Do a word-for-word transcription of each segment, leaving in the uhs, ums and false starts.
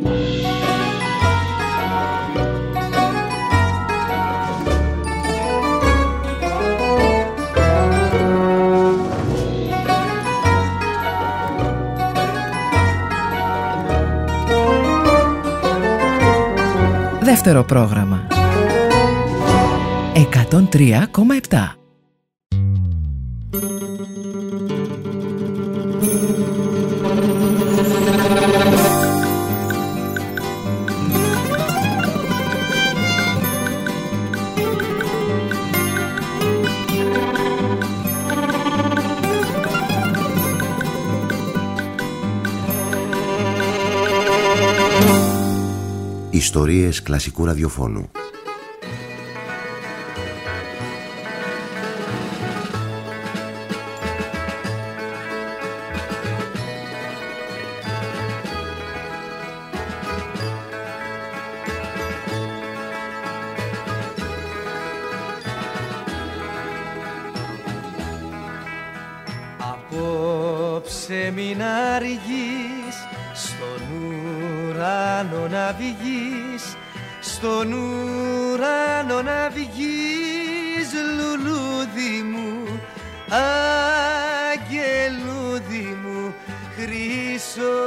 Δεύτερο πρόγραμμα εκατόν τρία κόμμα επτά. Ιστορίες κλασικού ραδιοφώνου. Απόψε μην αργείς, στον ουρανό να βγεις, στον ουρανό να βγεις, λουλούδι μου, αγγελούδι μου χρυσό.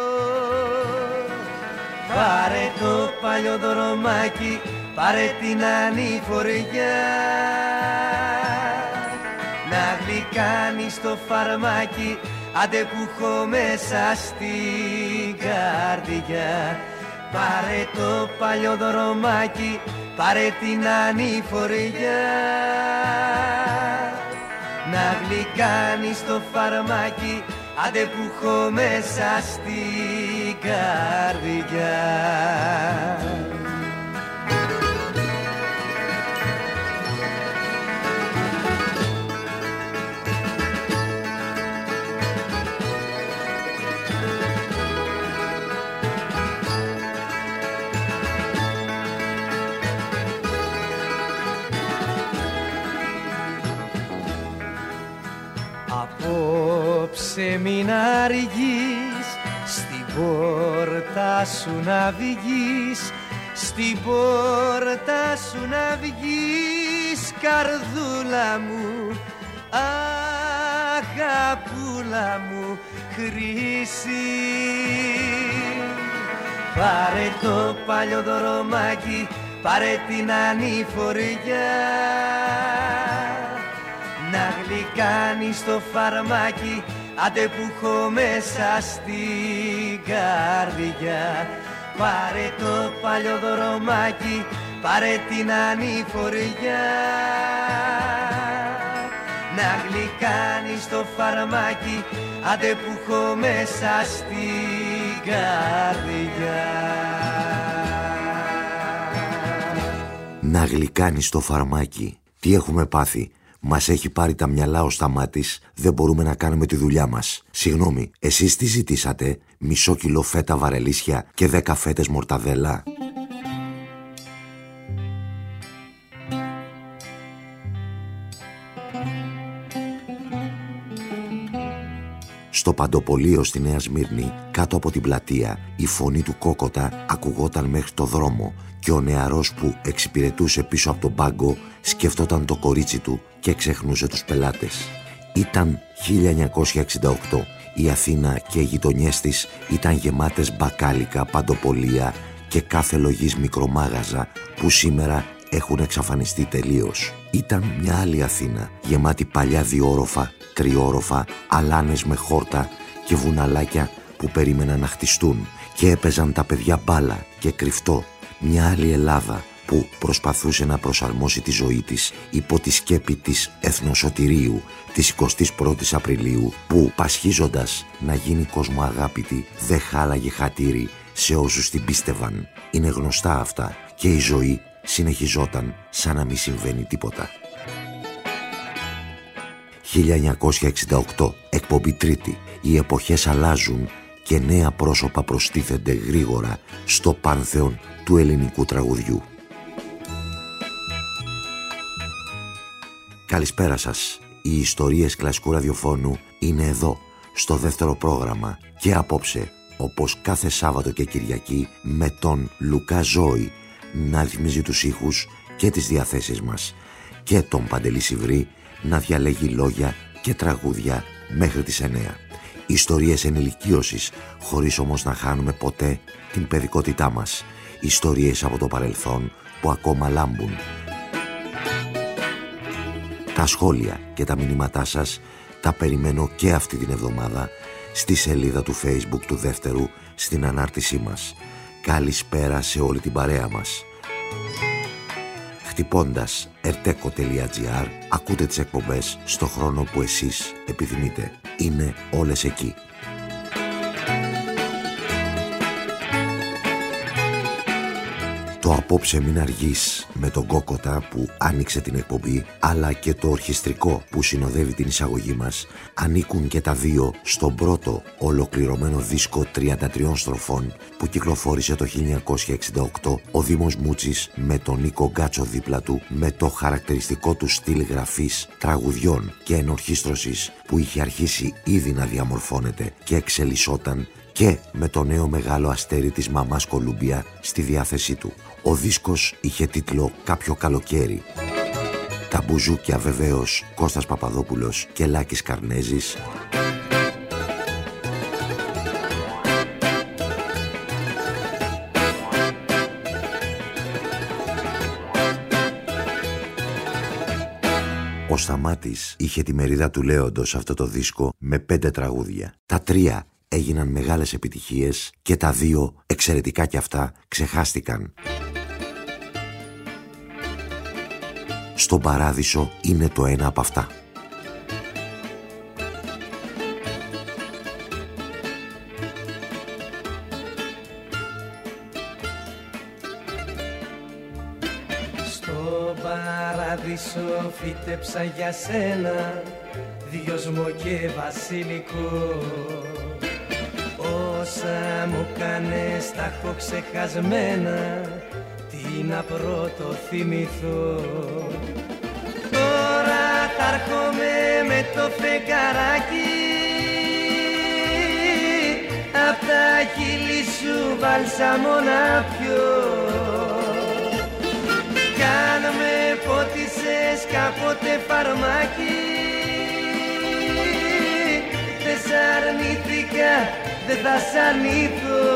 Πάρε το παλιό δρομάκι, πάρε την ανηφοριά, να γλυκάνεις το φαρμάκι, άντε που έχω μέσα στην καρδιά. Πάρε το παλιό δρομάκι, πάρε την ανηφοριά, να γλυκάνεις το φαρμάκι, άντε που έχω μέσα στην καρδιά. Απόψε μην αργείς, στην πόρτα σου να βγεις, στην πόρτα σου να βγεις, καρδούλα μου, αγαπούλα μου χρυσή. Πάρε το παλιό δρομάκι, πάρε την ανηφοριά, να γλυκάνεις το φαρμάκι, άντε που έχω μέσα στην καρδιά. Πάρε το παλιό δρομάκι, πάρε την ανηφοριά, να γλυκάνεις το φαρμάκι, άντε που έχω μέσα στην καρδιά. Να γλυκάνεις το φαρμάκι. Τι έχουμε πάθει? Μας έχει πάρει τα μυαλά ο Σταμάτης, δεν μπορούμε να κάνουμε τη δουλειά μας. Συγγνώμη, εσείς τι ζητήσατε? Μισό κιλό φέτα βαρελίσια και δέκα φέτες μορταδέλα? Στο Παντοπολείο στη Νέα Σμύρνη, κάτω από την πλατεία, η φωνή του Κόκοτα ακουγόταν μέχρι το δρόμο και ο νεαρός που εξυπηρετούσε πίσω από τον πάγκο σκεφτόταν το κορίτσι του και ξεχνούσε τους πελάτες. Ήταν χίλια εννιακόσια εξήντα οκτώ. Η Αθήνα και οι γειτονιές της ήταν γεμάτες μπακάλικα, παντοπολεία και κάθε λογής μικρομάγαζα που σήμερα έχουν εξαφανιστεί τελείως. Ήταν μια άλλη Αθήνα, γεμάτη παλιά διόροφα, τριόροφα, αλάνες με χόρτα και βουναλάκια που περίμεναν να χτιστούν και έπαιζαν τα παιδιά μπάλα και κρυφτό. Μια άλλη Ελλάδα που προσπαθούσε να προσαρμόσει τη ζωή της υπό τη σκέπη της εθνοσωτηρίου της εικοστής πρώτης Απριλίου, που πασχίζοντας να γίνει κοσμοαγάπητη δεν χάλαγε χατήρι σε όσους την πίστευαν. Είναι γνωστά αυτά και η ζωή συνεχιζόταν σαν να μην συμβαίνει τίποτα. χίλια εννιακόσια εξήντα οκτώ, εκπομπή τρίτη. Οι εποχές αλλάζουν και νέα πρόσωπα προστίθενται γρήγορα στο πάνθεον του ελληνικού τραγουδιού. Καλησπέρα σας. Οι ιστορίες κλασικού ραδιοφώνου είναι εδώ, στο δεύτερο πρόγραμμα, και απόψε όπως κάθε Σάββατο και Κυριακή, με τον Λουκά Ζώη να ρυθμίζει τους ήχους και τις διαθέσεις μας και τον Παντελή Σιβρή να διαλέγει λόγια και τραγούδια μέχρι τις εννέα. Ιστορίες ενηλικίωσης, χωρίς όμως να χάνουμε ποτέ την παιδικότητά μας. Ιστορίες από το παρελθόν που ακόμα λάμπουν. Τα σχόλια και τα μηνύματά σας τα περιμένω και αυτή την εβδομάδα στη σελίδα του Facebook του Δεύτερου, στην ανάρτησή μας. Καλησπέρα σε όλη την παρέα μας. Χτυπώντας ερτέκο τελεία τζι άρ ακούτε τις εκπομπές στο χρόνο που εσείς επιθυμείτε. Είναι όλες εκεί. Το απόψε μην αργείς με τον Κόκοτα που άνοιξε την εκπομπή, αλλά και το ορχιστρικό που συνοδεύει την εισαγωγή μας, ανήκουν και τα δύο στον πρώτο ολοκληρωμένο δίσκο τριάντα τριών στροφών που κυκλοφόρησε το χίλια εννιακόσια εξήντα οκτώ ο Δήμος Μούτσης, με τον Νίκο Γκάτσο δίπλα του, με το χαρακτηριστικό του στυλ γραφής, τραγουδιών και ενορχίστρωσης που είχε αρχίσει ήδη να διαμορφώνεται και εξελισσόταν, και με το νέο μεγάλο αστέρι της μαμάς Κολούμπια στη διάθεσή του. Ο δίσκος είχε τίτλο «Κάποιο καλοκαίρι». Τα μπουζούκια βεβαίως Κώστας Παπαδόπουλος και Λάκης Καρνέζης. Ο Σταμάτης είχε τη μερίδα του λέοντος σε αυτό το δίσκο με πέντε τραγούδια. Τα τρία έγιναν μεγάλες επιτυχίες και τα δύο, εξαιρετικά κι αυτά, ξεχάστηκαν. Στον Παράδεισο είναι το ένα από αυτά. Στο Παράδεισο φύτεψα για σένα δυόσμο και βασιλικό. Όσα μου κάνες τα έχω ξεχασμένα, τι να πρώτο θυμηθώ. Τώρα θα έρχομαι με το φεγγαράκι, απ' τα χείλη σου βάλσαμο να πιω. Κι αν με πότισες κάποτε φαρμάκι, δεν σ' αρνήθηκα, δεν θα σ' αρνηθώ.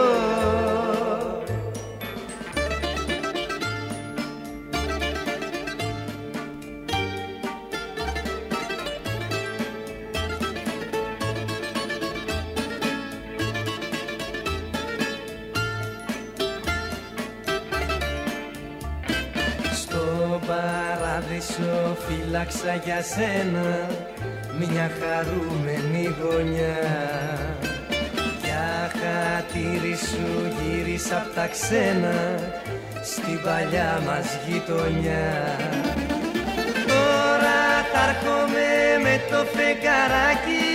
Στο Παράδεισο φύλαξα για σένα μια χαρούμενη γωνιά. Για χατήρι σου γύρισα απ' τα ξένα στην παλιά μας γειτονιά. Τώρα θα έρχομαι με το φεγγαράκι,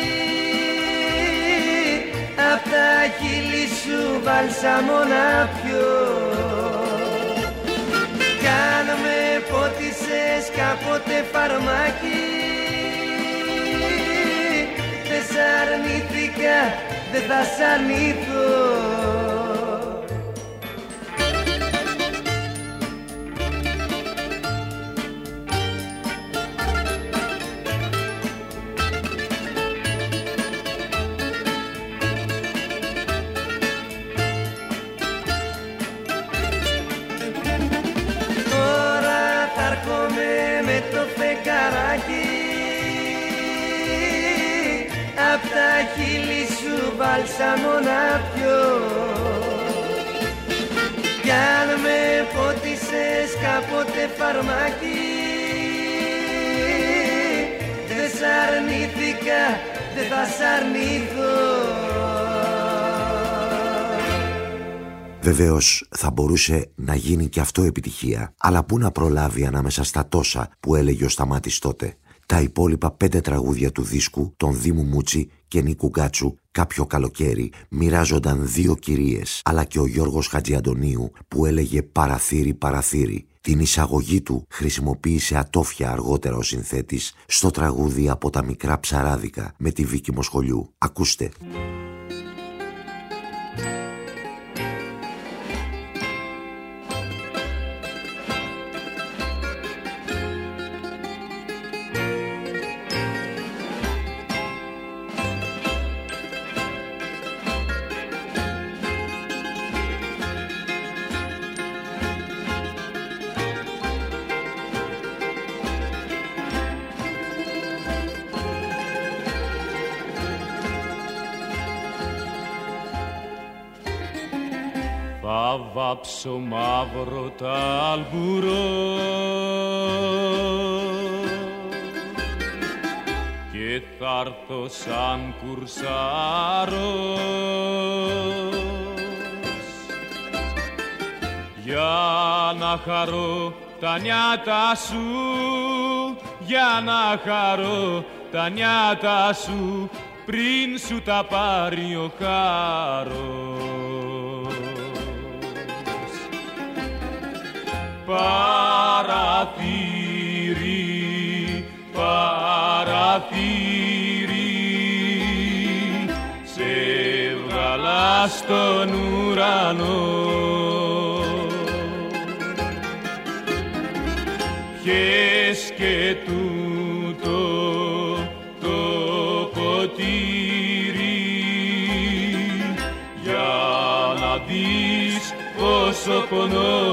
απ' τα χείλη σου βάλσαμο να πιω. Κι αν με πότισες κάποτε φαρμάκι, δεν σ' αρνήθηκα, δεν θα σ' αρνηθώ. Τώρα θα έρχομαι με το φεγγαράκι, απ' τα χείλη σου βάλσαμο να πιω. Κι αν με πότισες κάποτε φαρμάκι, δεν σ' αρνήθηκα, δεν θα σ' αρνηθώ. Βεβαίως θα μπορούσε να γίνει και αυτό επιτυχία, αλλά πού να προλάβει ανάμεσα στα τόσα που έλεγε ο Σταμάτης τότε. Τα υπόλοιπα πέντε τραγούδια του δίσκου των Δήμου Μούτσι και Νίκου Γκάτσου, «Κάποιο καλοκαίρι», μοιράζονταν δύο κυρίες, αλλά και ο Γιώργος Χατζιαντονίου που έλεγε «Παραθύρι, παραθύρι». Την εισαγωγή του χρησιμοποίησε ατόφια αργότερα ο συνθέτης στο τραγούδι «Από τα μικρά ψαράδικα» με τη Βίκη Μοσχολιού. Ακούστε. θα βάψω μαύρο ταλμπουρό και θα έρθω σαν κουρσάρος για να χαρώ τα νιάτα σου, για να χαρώ τα νιάτα σου πριν σου τα πάρει ο χάρος. Παραθύρι, παραθύρι, σε βγάλα στον ουρανό. Πιες και τούτο το ποτήρι για να δεις πόσο πονώ.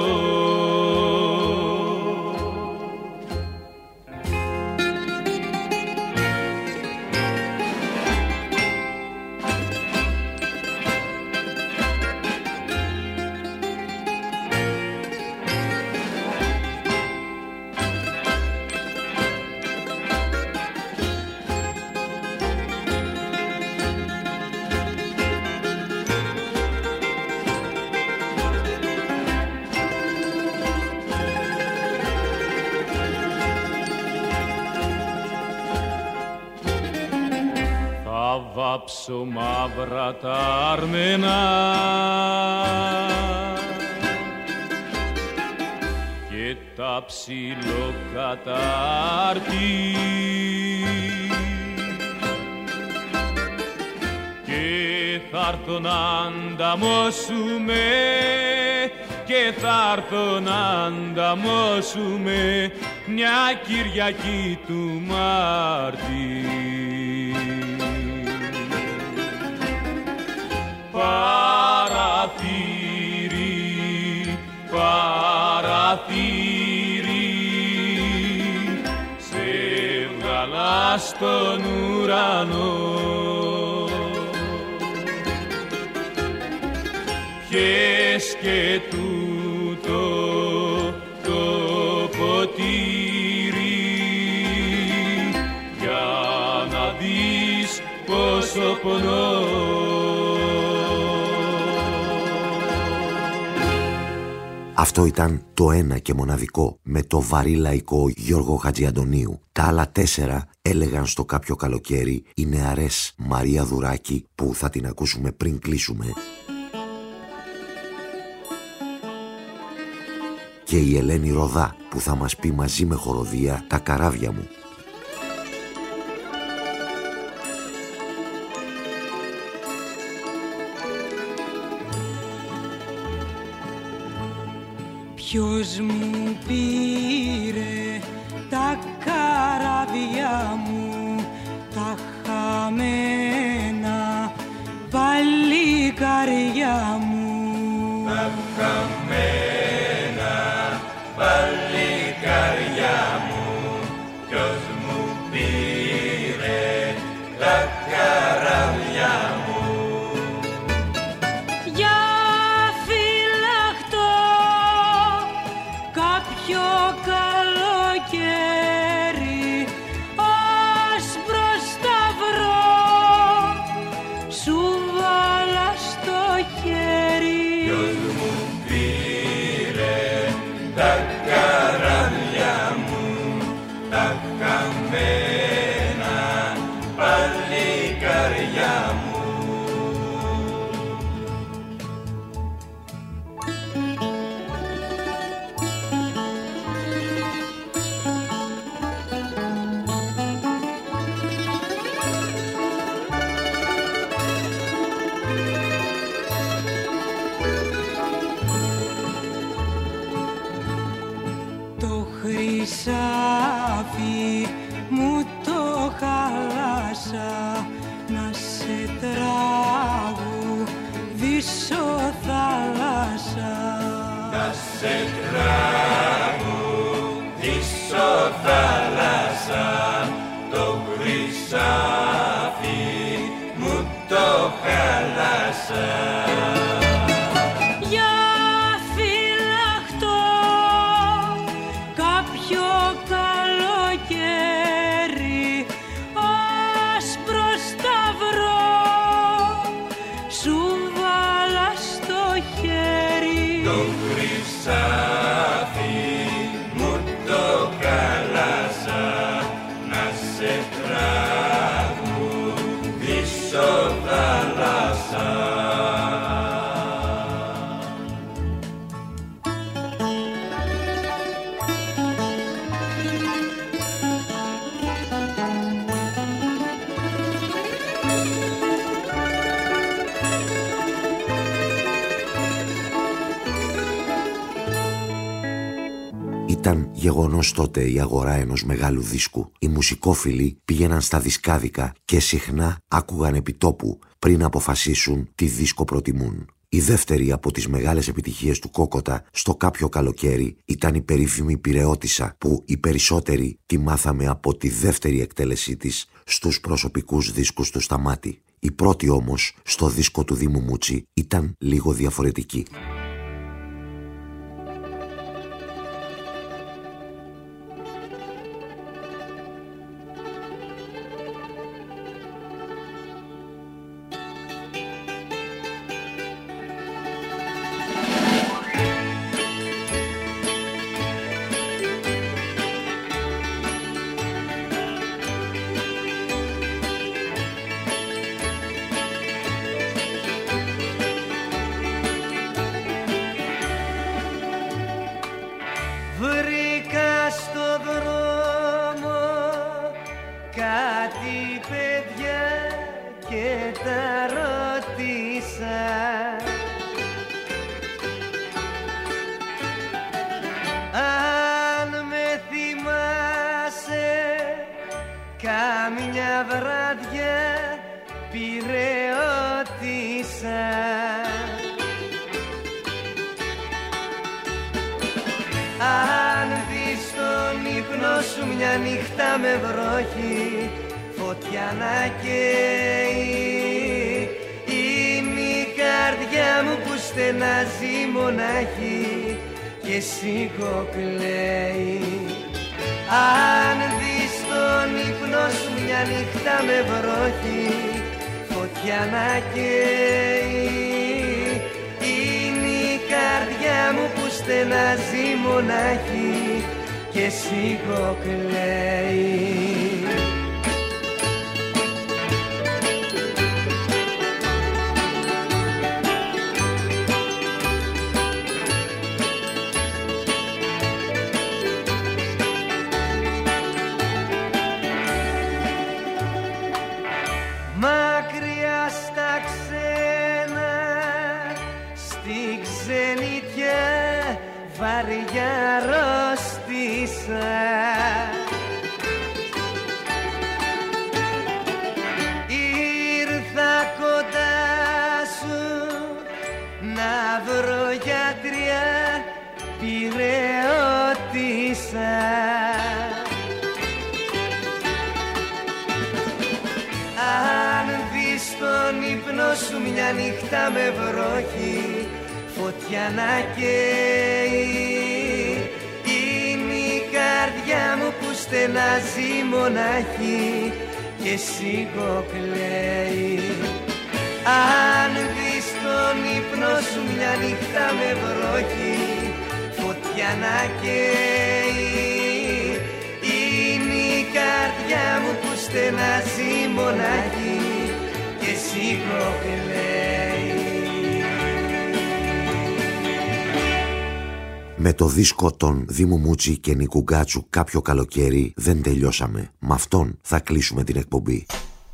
Βάψω μαύρα τα αρμενά και τα ψιλοκατάρτι και θα έρθω να ανταμώσουμε και θα έρθω να ανταμώσουμε μια Κυριακή του Μάρτη. Παραθύρι, παραθύρι, σε βγάλα στον ουρανό. Πιες και τούτο το ποτήρι για να δεις πόσο πονώ. Αυτό ήταν το ένα και μοναδικό με το βαρύ λαϊκό Γιώργο Χατζιαντονίου. Τα άλλα τέσσερα έλεγαν στο κάποιο καλοκαίρι οι νεαρές Μαρία Δουράκη, που θα την ακούσουμε πριν κλείσουμε, και η Ελένη Ροδά, που θα μας πει μαζί με χοροδία τα καράβια μου. Ποιος μου πήρε τα καράβια μου, τα χαμένα παλικάρια μου, τα χαμένα παλικάρια μου. Ποιος μου πήρε τα καράβια μου. Χρυσάφι μου το χάλασα, να σε τραγουδήσω θάλασσα, να σε τραγουδήσω θάλασσα. Το χρυσάφι μου το χάλασα. Για το χρυσάφι μου το χάλασα, να σε τραγουδήσω θάλασσα. Ήταν γεγονός τότε η αγορά ενός μεγάλου δίσκου. Οι μουσικόφιλοι πήγαιναν στα δισκάδικα και συχνά άκουγαν επιτόπου πριν αποφασίσουν τι δίσκο προτιμούν. Η δεύτερη από τις μεγάλες επιτυχίες του Κόκοτα στο κάποιο καλοκαίρι ήταν η περίφημη Πειραιώτισσα, που οι περισσότεροι τη μάθαμε από τη δεύτερη εκτέλεσή της στους προσωπικούς δίσκους του Σταμάτη. Η πρώτη όμως, στο δίσκο του Δήμου Μούτσι, ήταν λίγο διαφορετική. Με το δίσκο των Δήμου Μούτσι και Νίκου Γκάτσου κάποιο καλοκαίρι δεν τελειώσαμε. Με αυτόν θα κλείσουμε την εκπομπή.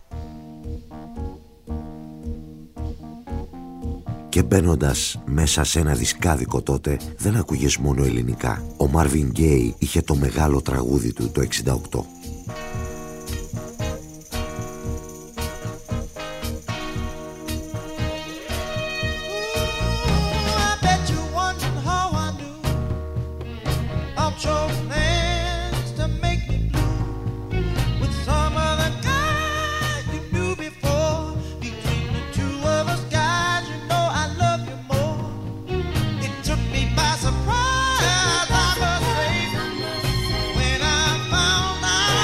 Και μπαίνοντας μέσα σε ένα δισκάδικο τότε δεν ακούγες μόνο ελληνικά. Ο Μάρβιν Γκέι είχε το μεγάλο τραγούδι του το εξήντα οκτώ. Surprise, I was safe when I found out.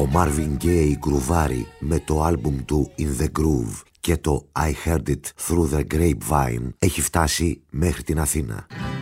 Ο Marvin Gaye γκρουβάρει με το άλμπουμ του In The Groove και το I Heard It Through The Grapevine έχει φτάσει μέχρι την Αθήνα.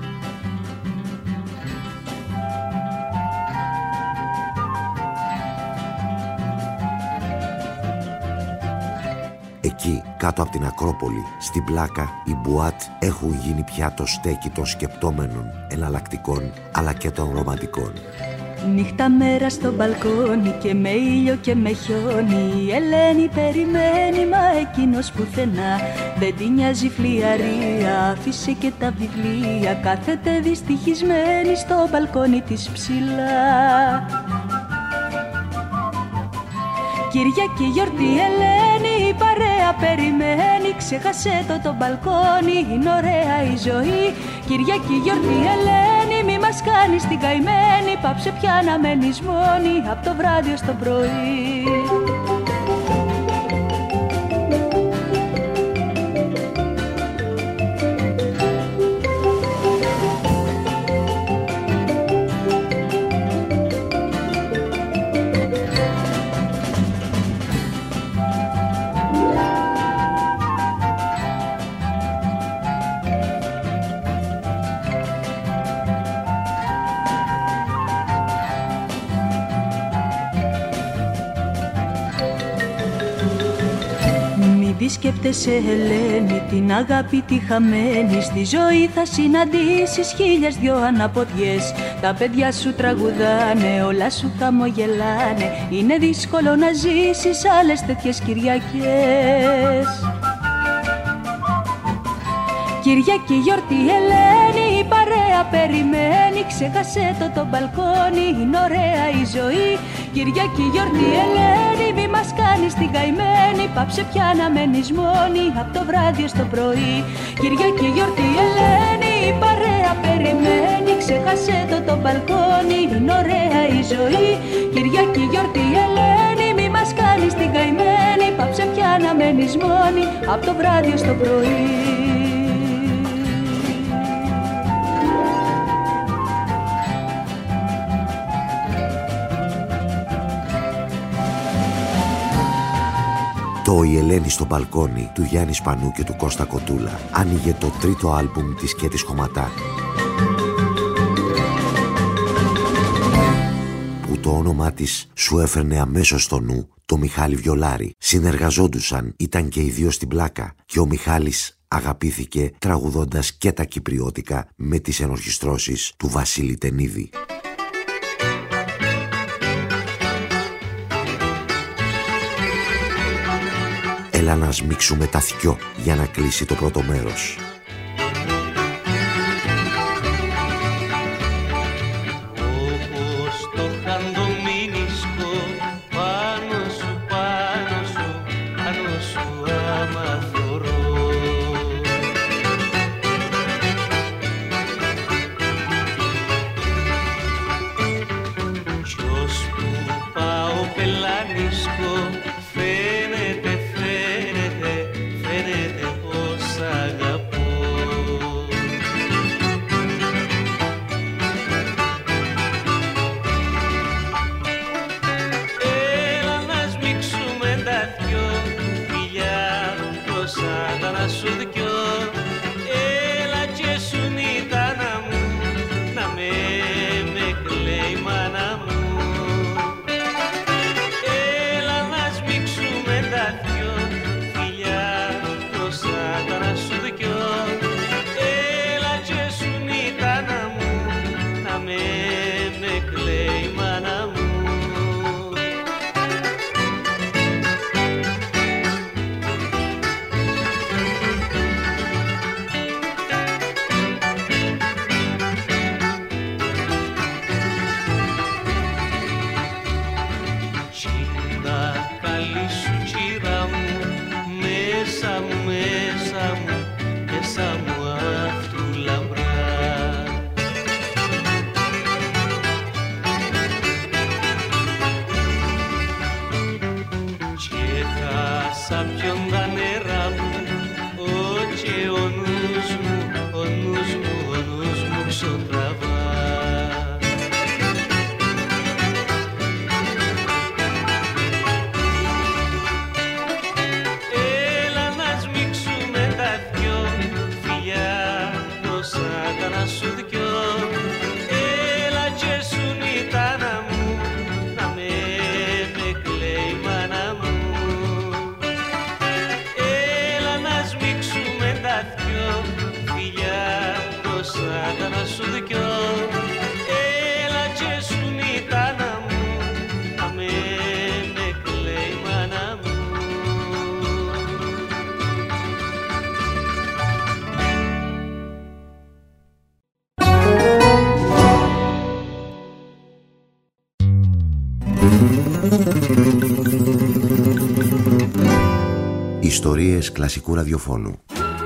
Εκεί, κάτω από την Ακρόπολη, στην Πλάκα, οι μπουάτ έχουν γίνει πια το στέκι των σκεπτόμενων, εναλλακτικών, αλλά και των ρομαντικών. Νύχτα μέρα στο μπαλκόνι και με ήλιο και με χιόνι, η Ελένη περιμένει, μα εκείνος πουθενά δεν την νοιάζει φλιαρία, άφησε και τα βιβλία, κάθεται δυστυχισμένη στο μπαλκόνι της ψηλά. Κυριακή γιορτή Ελένη, η παρέα περιμένει, ξέχασε το το μπαλκόνι, είναι ωραία η ζωή. Κυριακή γιορτή Ελένη, μη μας κάνεις την καημένη, πάψε πια να μένεις μόνη, απ' το βράδυ ως το πρωί. Σκέπτεσαι Ελένη, την αγάπη τη χαμένη, στη ζωή θα συναντήσεις χίλιες δυο αναποδιές. Τα παιδιά σου τραγουδάνε, όλα σου χαμογελάνε, είναι δύσκολο να ζήσεις άλλες τέτοιες Κυριακές. Κυριακή γιορτή Ελένη, η παρέα περιμένει, ξέχασε το το μπαλκόνι, είναι ωραία η ζωή. Κυριακή γιορτή Ελένη, μη μας κάνεις την καημένη, πάψε πια να μένεις μόνη, απ' το βράδυ ως το πρωί. Κυριακή γιορτή Ελένη, η παρέα περιμένει, ξέχασε το το μπαλκόνι, είναι ωραία η ζωή. Κυριακή γιορτή Ελένη, μη μας κάνεις την καημένη, πάψε πια να μένεις μόνη, απ' το βράδυ ως το πρωί. Το «Η Ελένη στο μπαλκόνι» του Γιάννη Σπανού και του Κώστα Κοτούλα άνοιγε το τρίτο άλμπουμ της Κέτης Χωματάκη, που το όνομά της σου έφερνε αμέσως στο νου το Μιχάλη Βιολάρη. Συνεργαζόντουσαν, ήταν και οι δύο στην Πλάκα και ο Μιχάλης αγαπήθηκε τραγουδώντας και τα κυπριώτικα με τις ενορχιστρώσεις του Βασίλη Τενίδη. Έλα να σμίξουμε τα θκιό για να κλείσει το πρώτο μέρος. Όπως το χαντομίνισκο, πάνω σου, πάνω σου, πάνω σου άμα θωρώ. Κι ώσπου πάω πελάνισκο, φαίνεται, φαίνεται, φαίνεται πως αγαπώ. Ιστορίες κλασικού ραδιοφώνου.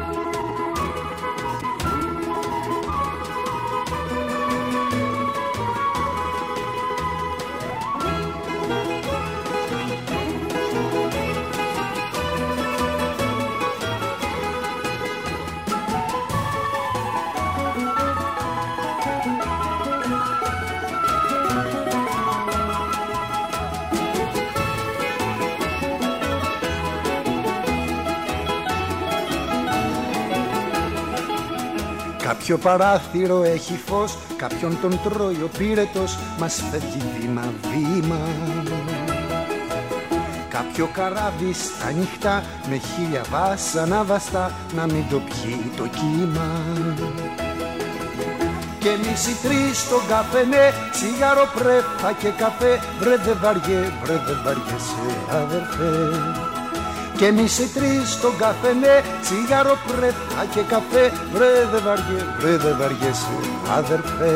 Κάποιο παράθυρο έχει φως, κάποιον τον τρώει ο πύρετος, μας φεύγει βήμα-βήμα. Κάποιο καράβι στα νυχτά, με χίλια βάσανα βαστά, να μην το πιει το κύμα. Και εμείς οι τρεις στον καφενέ, τσιγάρο, πρέφα και καφέ, βρε δε βαριέ, βρε δε βαριέσαι αδερφέ. Και εμείς οι τρεις στον καφενέ, τσιγάρο, πρέφα και καφέ, βρε δε βαριέ, βρε δε βαριέσαι αδερφέ.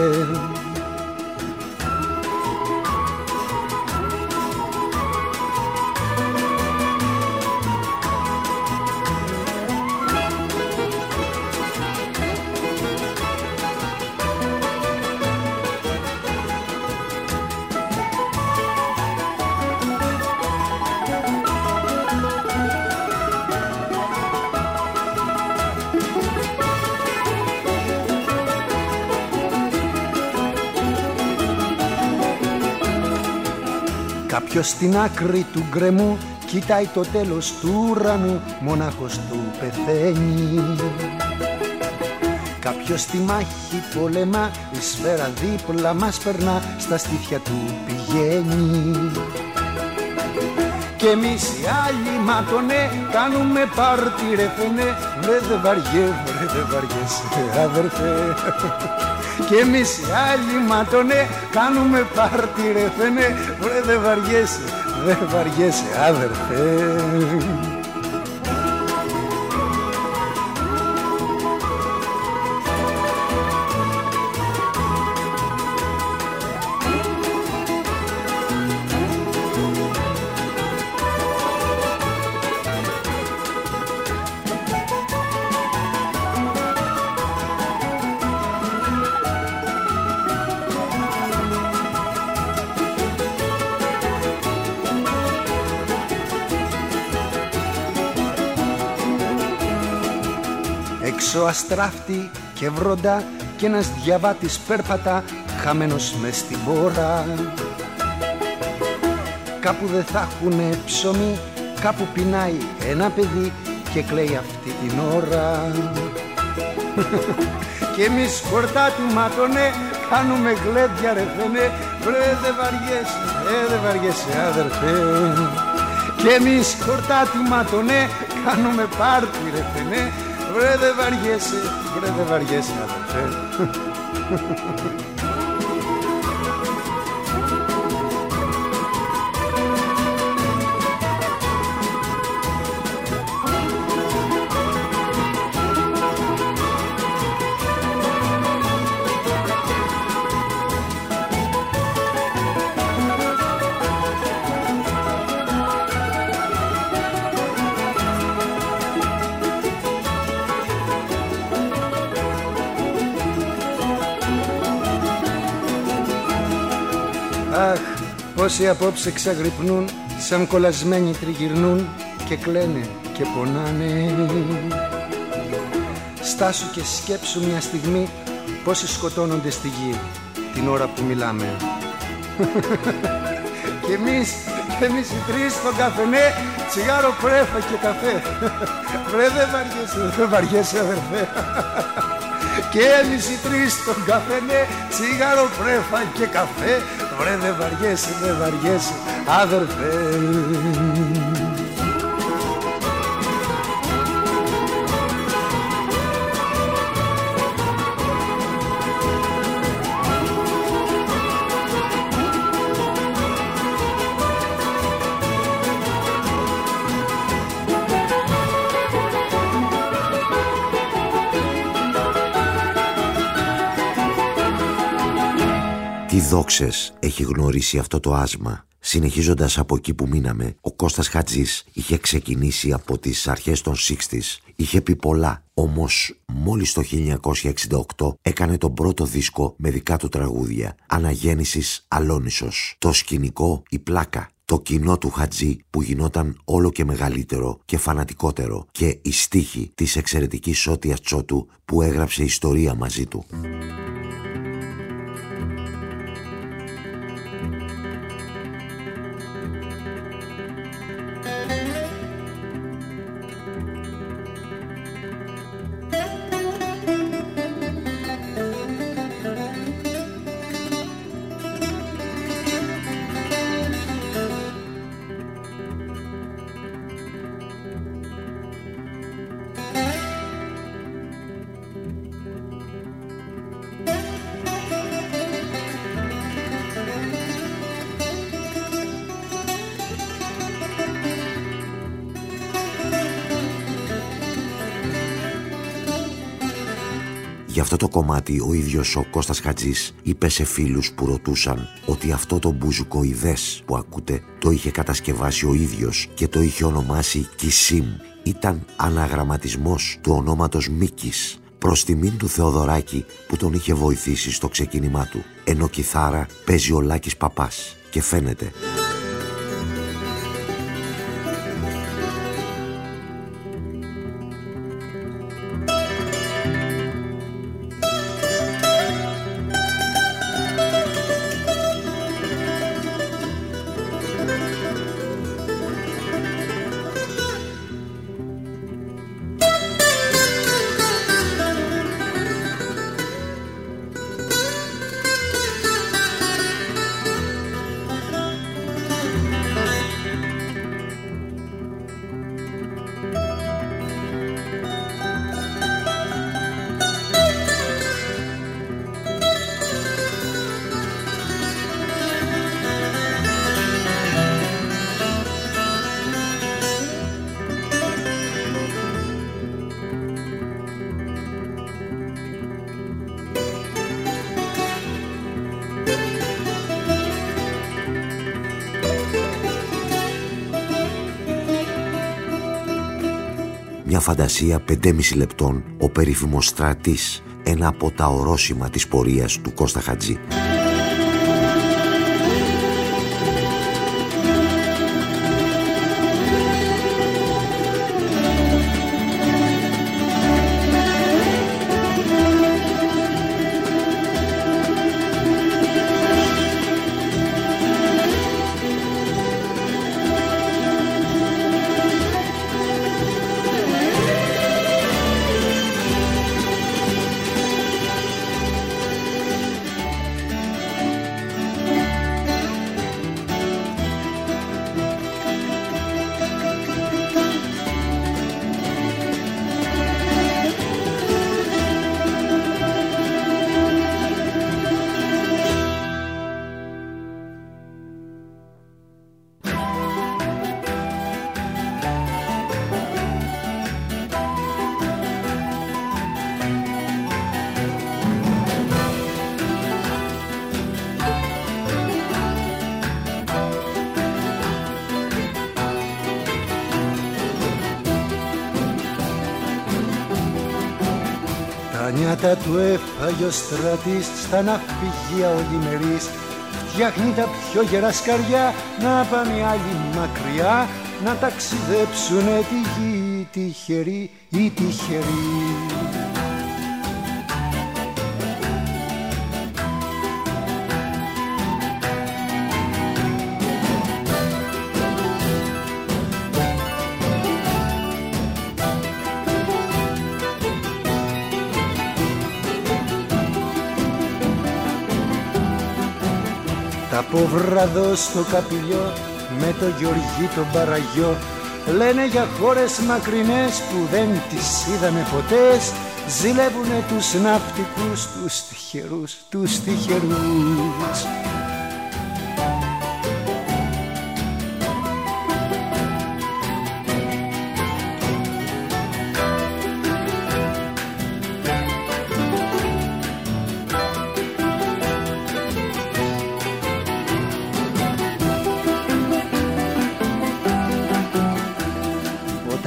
Κάποιος στην άκρη του γκρεμού κοιτάει το τέλος του ουρανού, μονάχος του πεθαίνει. Κάποιος στη μάχη πολεμά, η σφαίρα δίπλα μας περνά, στα στήθια του πηγαίνει. Κι εμείς οι άλλοι ματωνέ, κάνουμε πάρτι ρε φαινέ, βρε δε βαριέ, βρε δε βαριέσαι αδερφέ. Κι εμείς οι άλλοι ματωνέ, κάνουμε πάρτι ρε φαινέ, βρε δε βαριέσαι, δε βαριέσαι αδερφέ. Έξω αστράφτη και βροντά κι ένας διαβάτης πέρπατα, χαμένος μες στην πόρα. Κάπου δεν θα έχουνε ψωμί, κάπου πεινάει ένα παιδί και κλαίει αυτή την ώρα. Κι εμείς χορτάτι ματωνέ, κάνουμε γλέντια ρε φαινέ, βρε δε βαριέσαι, ε, δε βαριέσαι αδερφέ. Κι εμείς χορτάτι ματωνέ, κάνουμε πάρτι ρε φαινέ, βρε δε βαριέσαι, βρε δε βαριέσαι αδερφέ. Αχ, πόσοι απόψε ξαγρυπνούν, σαν κολλασμένοι τριγυρνούν και κλαίνε και πονάνε. Στάσου και σκέψου μια στιγμή πόσοι σκοτώνονται στη γη την ώρα που μιλάμε. Και εμείς, εμείς οι τρεις στον καφενέ, τσιγάρο, πρέφα και καφέ. Βρε δε βαριέσαι, δε βαριέσαι αδερφέ. Και εμείς οι τρεις στον καφενέ, τσιγάρο, πρέφα και καφέ, βρε δε βαριέσαι, δε βαριέσαι αδερφέ. Τι δόξες έχει γνωρίσει αυτό το άσμα Συνεχίζοντας από εκεί που μείναμε, ο Κώστας Χατζής είχε ξεκινήσει από τις αρχές των εξήντα, είχε πει πολλά, όμως μόλις το χίλια εννιακόσια εξήντα οκτώ έκανε τον πρώτο δίσκο με δικά του τραγούδια, Αναγέννησης Αλόνισσος, το σκηνικό «Η πλάκα», το κοινό του Χατζή που γινόταν όλο και μεγαλύτερο και φανατικότερο και η στίχη της εξαιρετικής Σώτιας Τσότου που έγραψε ιστορία μαζί του. Για αυτό το κομμάτι ο ίδιος ο Κώστας Χατζής είπε σε φίλους που ρωτούσαν ότι αυτό το μπουζουκοειδές που ακούτε το είχε κατασκευάσει ο ίδιος και το είχε ονομάσει Κισίμ. Ήταν αναγραμματισμός του ονόματος Μίκης προς τιμήν του Θεοδωράκη που τον είχε βοηθήσει στο ξεκίνημά του, ενώ κιθάρα παίζει ο Λάκης Παπάς και φαίνεται. Μια φαντασία πεντέμισι λεπτών, ο περίφημος Στρατής, ένα από τα ορόσημα της πορείας του Κώστα Χατζή. Νιάτα του έφαγε ο Στρατής στα ναυπηγεία ολημερής. Φτιάχνει τα πιο γερά σκαριά να πάμε άλλη μακριά, να ταξιδέψουνε τη γη τυχεροί ή τυχεροί. Τα ποβραδό στο καπηλιό με το Γεωργί τον Παραγιό λένε για χώρες μακρινές που δεν τις είδαμε ποτέ. Ζηλεύουνε τους ναυτικούς, τους τυχερούς, τους τυχερούς.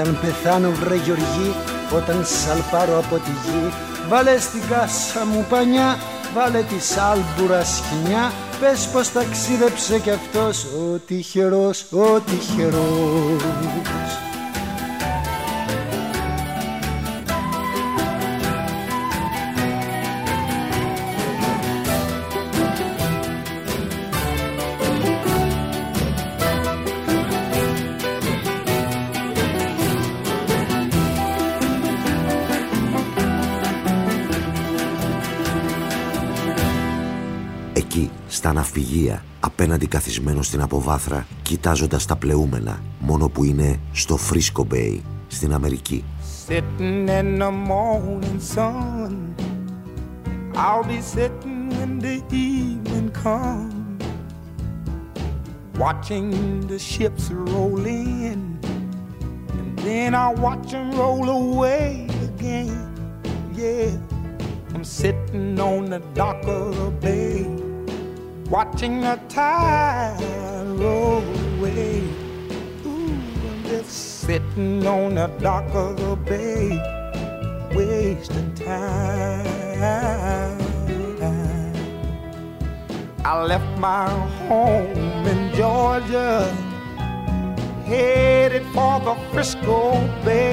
όταν πεθάνω βρε Γεωργή, όταν σαλπάρω από τη γη. Βάλε στην κάσα μου πανιά, βάλε τη σάλμπουρα σκοινιά. Πες πως ταξίδεψε κι αυτός ο τυχερός, ο τυχερός. Στα ναυπηγεία, απέναντι καθισμένο στην αποβάθρα, κοιτάζοντας τα πλεούμενα, μόνο που είναι στο Frisco Bay, στην Αμερική. Sitting in the morning sun, I'll be sitting when the evening comes, watching the ships roll in, and then I'll watch them roll away again. Yeah, I'm sitting on the dock of the bay, watching the tide roll away. Ooh, I'm just sitting on the dock of the bay, wasting time. I left my home in Georgia, headed for the Frisco Bay,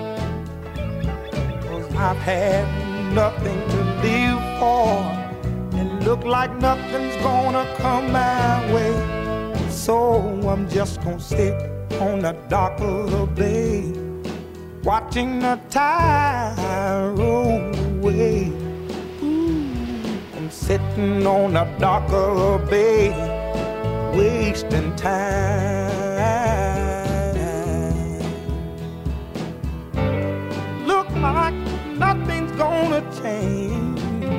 'cause I've had nothing to live for, and look like nothing's gonna come my way. So I'm just gonna sit on the dock of the bay, watching the tide roll away. Ooh, I'm sitting on the dock of the bay, wasting time. Look like nothing's gonna change,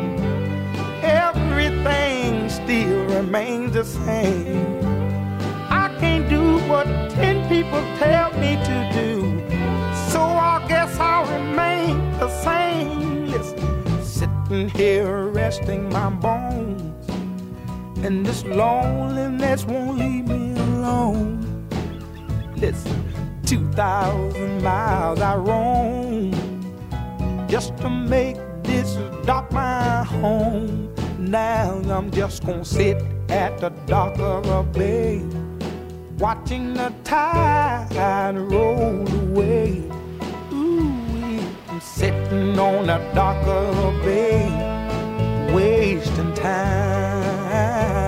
everything still remains the same. I can't do what ten people tell me to do, so I guess I'll remain the same. Listen, sitting here resting my bones, and this loneliness won't leave me alone. Listen, two thousand miles I roam just to make this dock my home. Now I'm just gonna sit at the dock of a bay, watching the tide roll away. Ooh, I'm sitting on the dock of a bay, wasting time.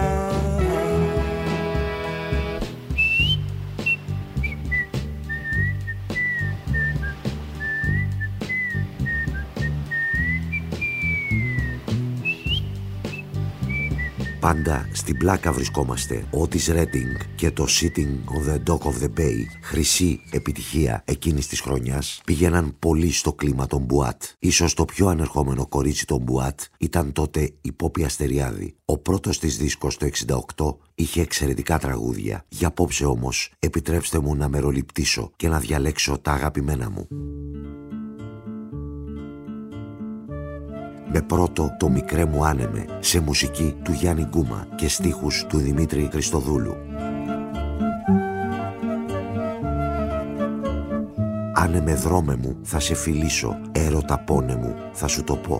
Πάντα στην πλάκα βρισκόμαστε. Otis Redding και το Sitting on the Dock of the Bay, χρυσή επιτυχία εκείνης της χρονιάς, πήγαιναν πολύ στο κλίμα των μπουάτ. Ίσως το πιο ανερχόμενο κορίτσι των μπουάτ ήταν τότε η Πόπη Αστεριάδη. Ο πρώτος της δίσκος το εξήντα οκτώ είχε εξαιρετικά τραγούδια. Για απόψε όμως επιτρέψτε μου να μεροληπτήσω και να διαλέξω τα αγαπημένα μου. Με πρώτο το «Μικρέ μου άνεμε», σε μουσική του Γιάννη Γκούμα και στίχους του Δημήτρη Χριστοδούλου. Άνεμε δρόμε μου, θα σε φιλήσω, έρωτα πόνε μου, θα σου το πω.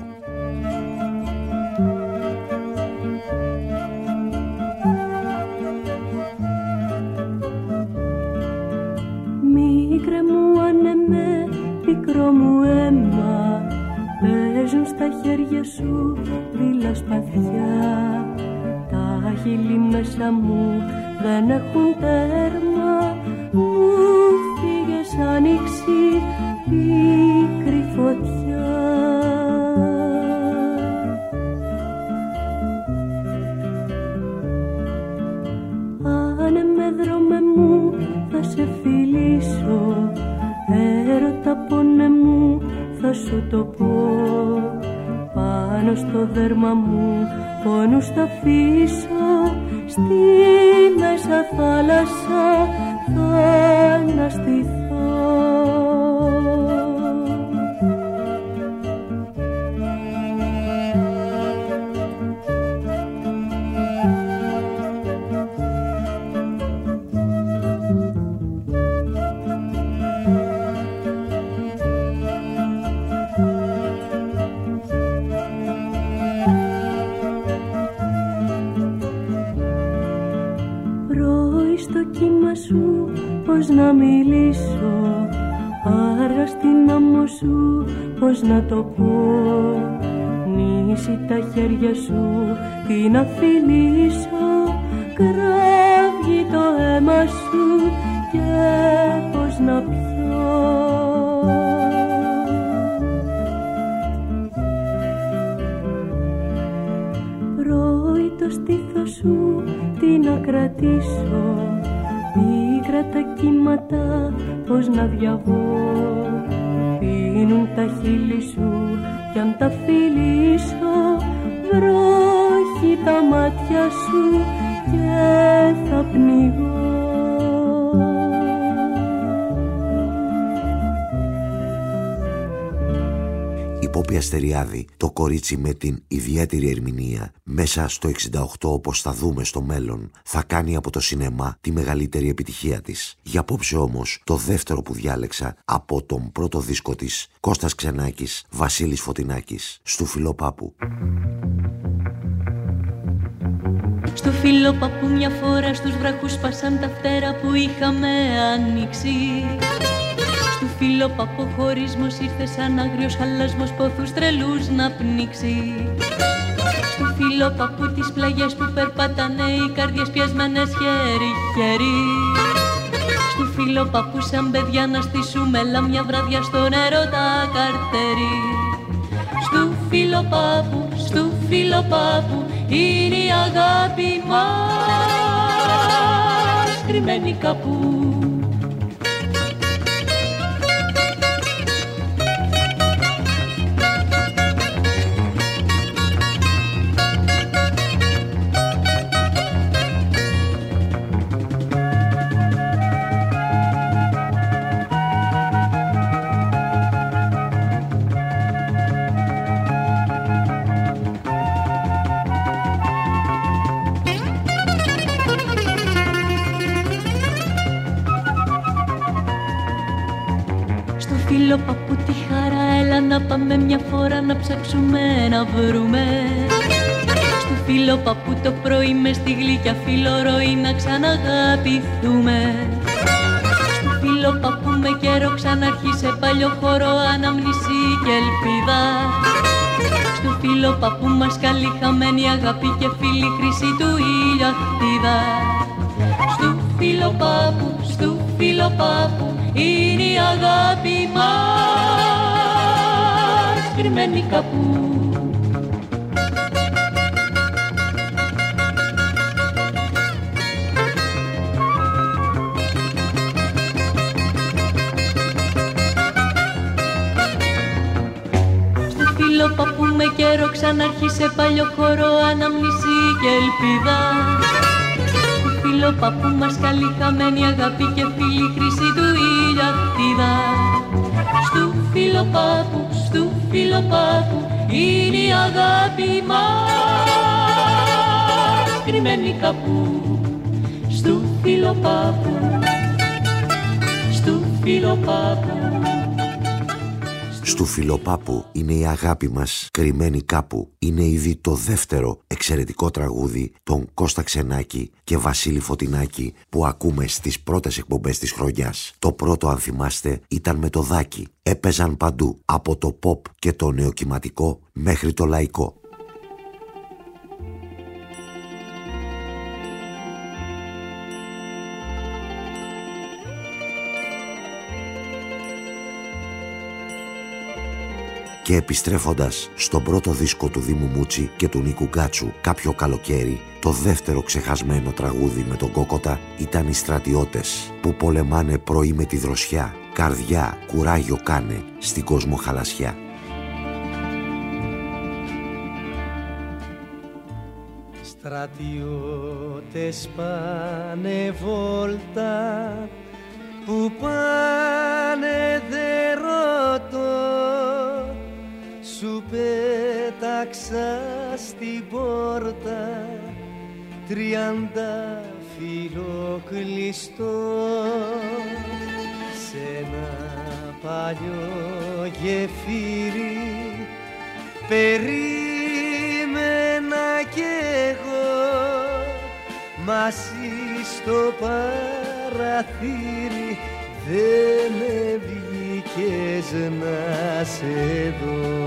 Μικρέ μου άνεμε, πικρό μου αίμα, παίζουν στα χέρια σου δίλα σπαθιά. Τα χείλη μέσα μου δεν έχουν τέρμα, μου φύγες άνοιξη πίκρη φωτιά. Άνεμε δρόμε μου, θα σε φιλήσω, έρωτα πόνε μου, θα σου το πω. Πάνω στο δέρμα μου πόνους θα αφήσω, στη μέσα θάλασσα θα αναστηθώ. Πρωί στο κύμα σου πως να μιλήσω, άργα στην άμμο σου πως να το πω. Νύσει τα χέρια σου τι να φιλήσω, κρεύγει το αίμα σου και πως να πιω. Πρωί το στήθος σου τι να κρατήσω, πίκρα τα κύματα πως να διαβώ. Πίνουν τα χείλη σου κι αν τα φιλήσω, βρόχει τα μάτια σου και θα πνιγώ. Η Πόπη Αστεριάδη, το κορίτσι με την ιδιαίτερη ερμηνεία, μέσα στο εξήντα οκτώ, όπως θα δούμε στο μέλλον, θα κάνει από το σινεμά τη μεγαλύτερη επιτυχία της. Για απόψε όμως, το δεύτερο που διάλεξα από τον πρώτο δίσκο της, Κώστας Ξενάκης, Βασίλης Φωτεινάκης, Στου Φιλοπάπου. Στο Φιλοπάπου μια φορά στους βράχους σπάσαν τα φτερά που είχαμε ανοίξει. Στου Φιλοπάπου χωρισμός ήρθε σαν άγριος χαλασμός, πόθους τρελούς να πνίξει. Στου Φιλοπάπου τις πλαγιές που περπάτανε οι καρδιές πιασμένες χέρι-χέρι. Στου Φιλοπάπου σαν παιδιά να στήσουμε λάμια βράδια στο νερό τα καρτέρι. Στου Φιλοπάπου, στου Φιλοπάπου είναι η αγάπη μας κρυμμένη κάπου. Φιλοπάπου τη χαρά, έλα να πάμε μια φορά να ψάξουμε να βρούμε. Στου Φιλοπάπου το πρωί μες στη γλυκιά φιλορροή να ξαναγαπηθούμε. Στου Φιλοπάπου με καιρό ξαναρχίσε παλιό χώρο αναμνησή και ελπίδα. Στου Φιλοπάπου μας καλή χαμένη αγάπη και φίλη χρυσή του ήλιου αχτίδα. Στου Φιλοπάπου, στου Φιλοπάπου είναι η αγάπη μας κρυμμένη κάπου. Στο Φιλοπάπου με καιρό ξανάρχισε παλιό χώρο αναμνησή και ελπίδα. Στο Φιλοπάπου μας καλή χαμένη αγάπη και φίλη χρυσή του ήλιου αχτίδα. Στου Φιλοπάπου, στου Φιλοπάπου είναι η αγάπη μας κρυμμένη κάπου. Στου Φιλοπάπου, στου Φιλοπάπου. Στου Φιλοπάπου είναι η αγάπη μας κρυμμένη κάπου. Είναι ήδη το δεύτερο εξαιρετικό τραγούδι των Κώστα Ξενάκη και Βασίλη Φωτεινάκη που ακούμε στις πρώτες εκπομπές της χρονιάς. Το πρώτο, αν θυμάστε, ήταν με το Δάκη. Έπαιζαν παντού, από το pop και το νεοκυματικό μέχρι το λαϊκό. Και επιστρέφοντας στον πρώτο δίσκο του Δήμου Μούτσι και του Νίκου Γκάτσου, Κάποιο καλοκαίρι, το δεύτερο ξεχασμένο τραγούδι με τον Κόκοτα ήταν οι Στρατιώτες που πολεμάνε πρωί με τη δροσιά. Καρδιά, κουράγιο κάνε στην κοσμοχαλασιά. Στρατιώτες πάνε βόλτα, που πάνε δε ρωτώ, σου πέταξα στην πόρτα τριαντάφυλλο κλειστό, σ' ένα παλιό γεφύρι περίμενα κι εγώ, μαζί στο παραθύρι δεν βγήκες να σε δω.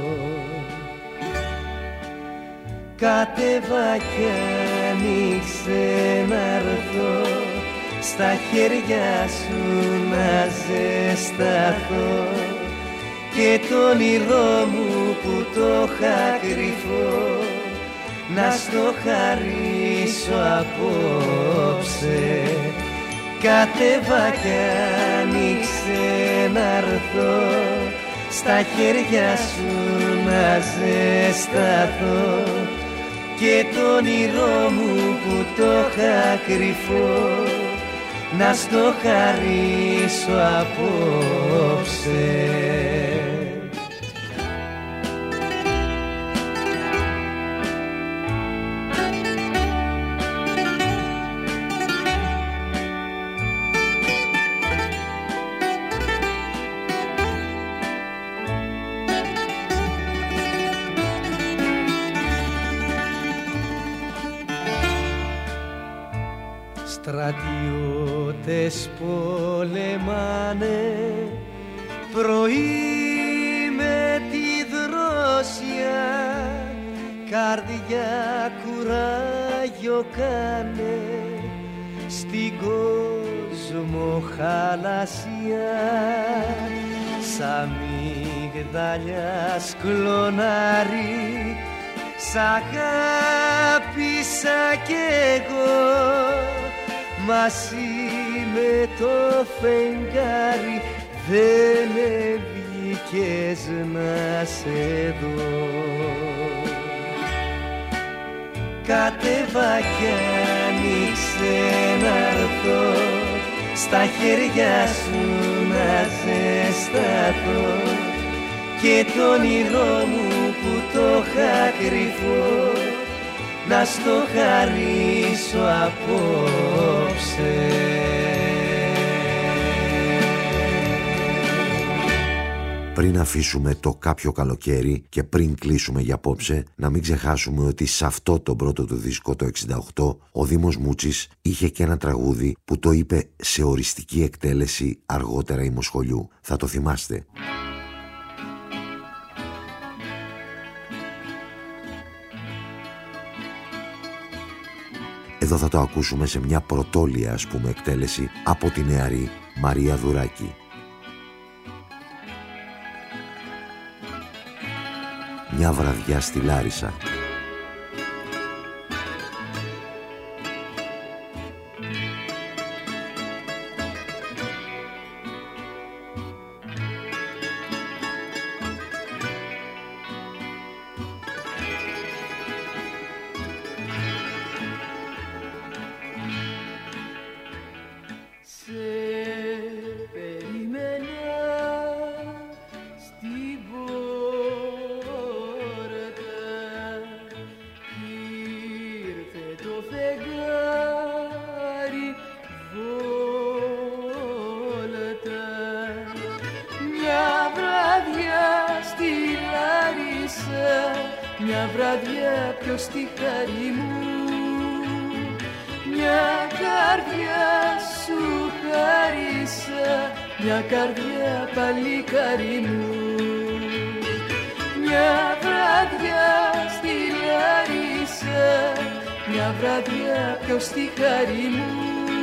Κατέβα κι άνοιξε να'ρθω στα χέρια σου να ζεσταθώ και το όνειρό μου που το είχα κρυφό να στο χαρίσω απόψε. Κατέβα κι άνοιξε να'ρθω στα χέρια σου να ζεσταθώ και το όνειρό μου που το είχα κρυφό να στο χαρίσω απόψε. Στρατιώτες πολεμάνε πρωί με τη δρόσια, καρδιά κουράγιο κάνε στην κόσμο χαλασιά. Σαν μυγδαλιά σκλωνάρι σ' αγάπησα κι εγώ μαζί με το φεγγάρι δεν βγήκες να σε δω. Κατέβα κι άνοιξε να'ρθω στα χέρια σου να ζεσταθώ και το όνειρό μου που το είχα κρυφό να στο χαρίσω απόψε. Πριν αφήσουμε το κάποιο καλοκαίρι και πριν κλείσουμε για απόψε, να μην ξεχάσουμε ότι σε αυτό το πρώτο του δίσκο το εξήντα οκτώ ο Δήμος Μούτσης είχε και ένα τραγούδι που το είπε σε οριστική εκτέλεση αργότερα ημοσχολιού. Θα το θυμάστε. Εδώ θα το ακούσουμε σε μια πρωτόλια, ας πούμε, εκτέλεση από τη νεαρή Μαρία Δουράκη. Μια βραδιά στη Λάρισα. Μια βραδιά ποιος τη χάρη μου, μια καρδιά σου χάρισα, μια καρδιά παλικάρι μου. Μια βραδιά στη Λάρισα, μια βραδιά ποιος τη χάρη μου,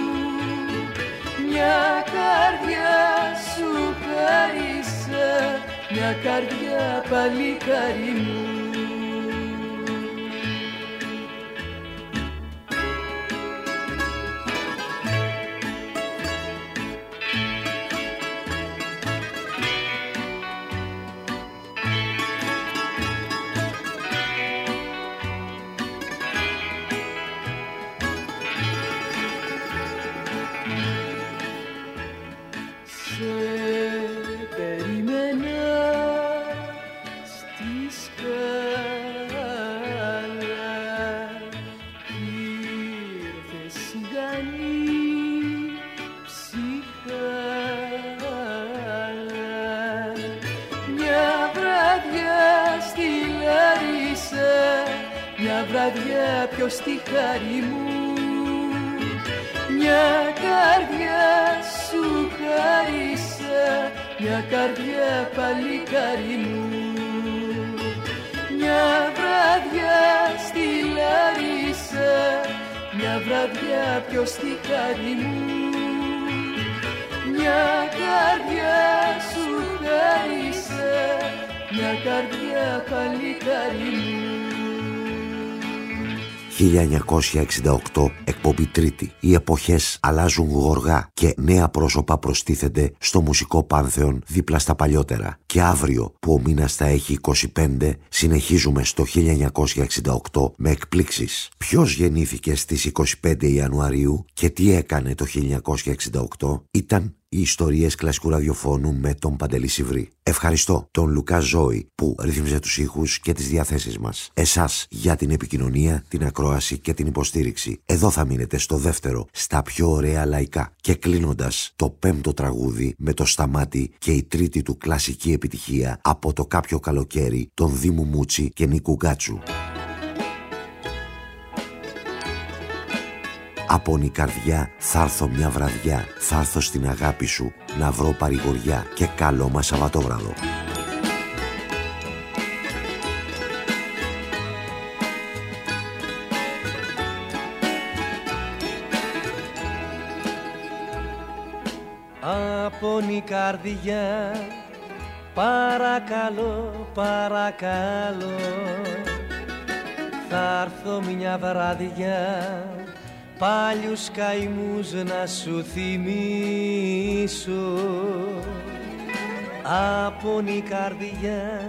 μια καρδιά σου χάρισα, μια καρδιά παλικάρι μου. Βραδιά ποιος τη χάρη μου, μια καρδιά σου χάρισα, μια καρδιά παλικάρι μου. Μια βραδιά στη Λάρισα, μια βραδιά πιο στη χάρη μου. Μια καρδιά σου χάρισα, μια καρδιά παλικάρι μου. χίλια εννιακόσια εξήντα οκτώ, εκπομπή τρίτη. Οι εποχές αλλάζουν γοργά και νέα πρόσωπα προστίθενται στο μουσικό πάνθεον δίπλα στα παλιότερα. Και αύριο που ο μήνας θα έχει είκοσι πέντε, συνεχίζουμε στο χίλια εννιακόσια εξήντα οκτώ με εκπλήξεις. Ποιος γεννήθηκε στις είκοσι πέντε Ιανουαρίου και τι έκανε το χίλια εννιακόσια εξήντα οκτώ? Ήταν οι ιστορίες κλασικού ραδιοφώνου με τον Παντελή Σιβρή. Ευχαριστώ τον Λουκά Ζώη που ρύθμιζε τους ήχους και τις διαθέσεις μας. Εσάς για την επικοινωνία, την ακρόαση και την υποστήριξη. Εδώ θα μείνετε στο δεύτερο, στα πιο ωραία λαϊκά. Και κλείνοντας το πέμπτο τραγούδι με το Σταμάτη και η τρίτη του κλασική επιτυχία από το Κάποιο καλοκαίρι των Δήμου Μούτσι και Νίκου Γκάτσου. Από η καρδιά θα έρθω μια βραδιά, θα έρθω στην αγάπη σου να βρω παρηγοριά και καλό μας Σαββατόβραδο. Από η καρδιά παρακαλώ, παρακαλώ, θα έρθω μια βραδιά πάλιους καημούς να σου θυμίσω. Από η καρδιά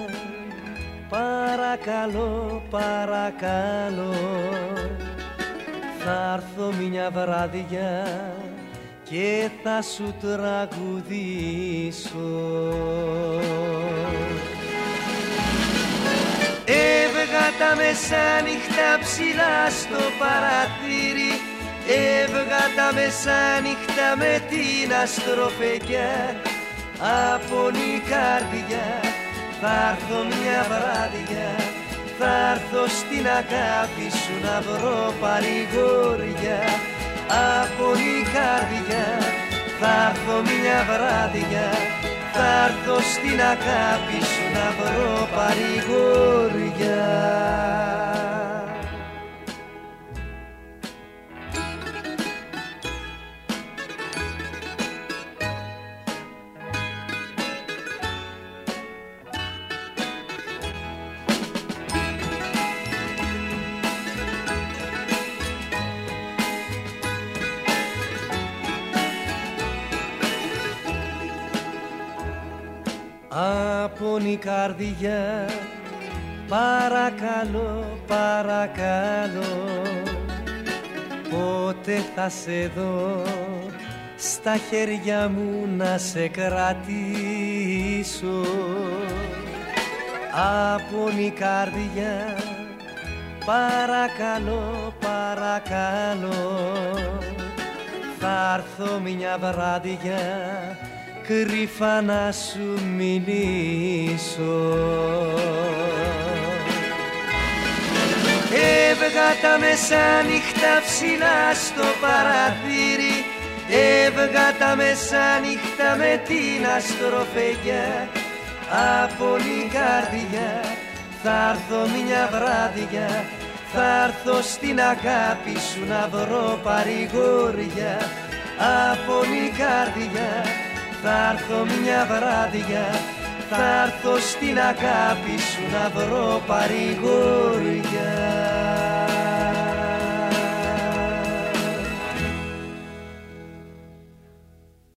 παρακαλώ, παρακαλώ, θα έρθω μια βραδιά και θα σου τραγουδήσω. Έβγα τα μεσάνυχτα ψηλά στο παραθύρι, έβγα τα μεσάνυχτα με την αστροφεκιά. Από η καρδιά θα έρθω μια βράδια, θα έρθω στην αγάπη σου να βρω παρηγοριά. Από η καρδιά θα έρθω μια βράδια, θα έρθω στην αγάπη σου να βρω παρηγοριά. Από η καρδιά παρακαλώ, παρακαλώ, πότε θα σε δω στα χέρια μου να σε κρατήσω. Από η καρδιά παρακαλώ, παρακαλώ, θα έρθω μια βράδια κρυφά να σου μιλήσω. Έβγα τα μεσάνυχτα ψηλά στο παραθύρι, έβγα τα μεσάνυχτα με την αστροφεγιά. Από η καρδιά θα έρθω μια βράδια, θα έρθω στην αγάπη σου να βρω παρηγοριά. Από η καρδιά θα έρθω μια βράδια, θα έρθω στην αγάπη σου να βρω παρηγοριά.